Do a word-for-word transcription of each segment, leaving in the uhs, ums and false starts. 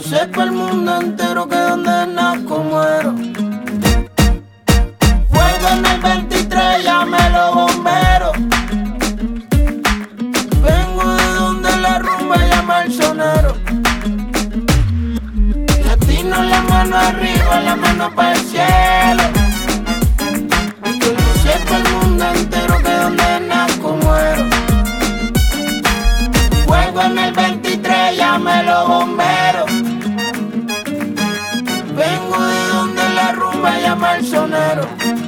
sepa el mundo entero que donde nazco muero. Fuego en el veintitrés, llame los bomberos. Vengo de donde la rumba llama el sonero. Latino, la mano arriba, la mano para el cielo. Y que lo sepa el mundo entero que donde nazco muero. Fuego en el veintitrés, llame los bomberos. Vengo de donde la rumba llama el sonero.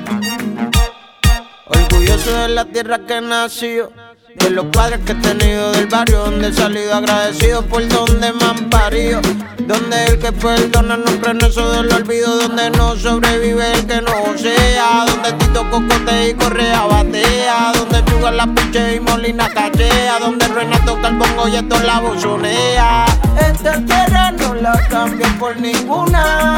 Orgulloso de la tierra que nació, de los padres que he tenido, del barrio donde he salido, agradecido por donde me han parido. Donde el que perdona no cree en eso del olvido, donde no sobrevive el que no sea, donde Tito Cocote y Correa batea, donde Chuga la piche y Molina cachea, donde Ruena toca el bongo y esto la buzonea. Esta tierra no la cambio por ninguna.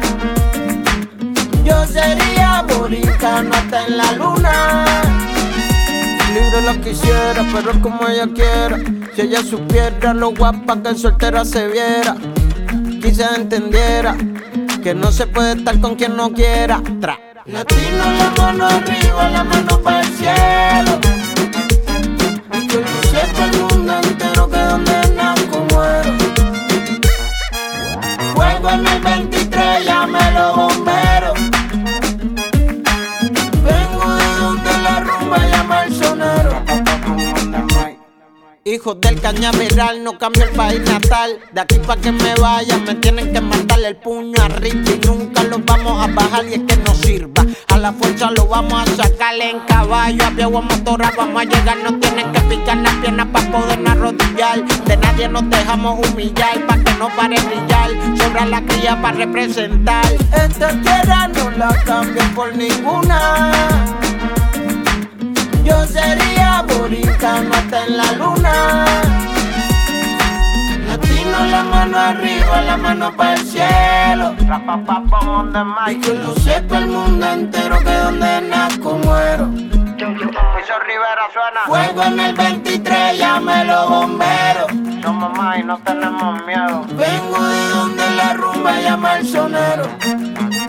Yo sería boricano hasta en la luna. Libre lo quisiera, pero es como ella quiera. Si ella supiera lo guapa que en soltera se viera, quizás entendiera que no se puede estar con quien no quiera. Tra. Latino, la mano arriba, la mano para el cielo. Y que lo sepa el mundo entero que donde nazco muero. Fuego en el veintitrés, llame los bomberos. Vengo de donde la rumba llama el sonero. Hijos del cañaveral, no cambio el país natal. De aquí pa' que me vaya me tienen que mandarle el puño arriba. Y nunca los vamos a bajar y es que no sirva. A la fuerza lo vamos a sacarle en caballo. A pie o a motora vamos a llegar. Nos tienen que picar las piernas pa' poder arrodillar. De nadie nos dejamos humillar, pa' que no pare brillar. Sobra la cría pa' representar. Esta tierra no la cambio por ninguna. Yo sería boricano hasta en la luna. Latino, la mano arriba, la mano para el cielo. Y que lo sepa el mundo entero que donde nazco muero. Piso Rivera suena. Fuego en el veintitrés, llame los bomberos. Somos más y no tenemos miedo. Vengo de donde la rumba llama el sonero.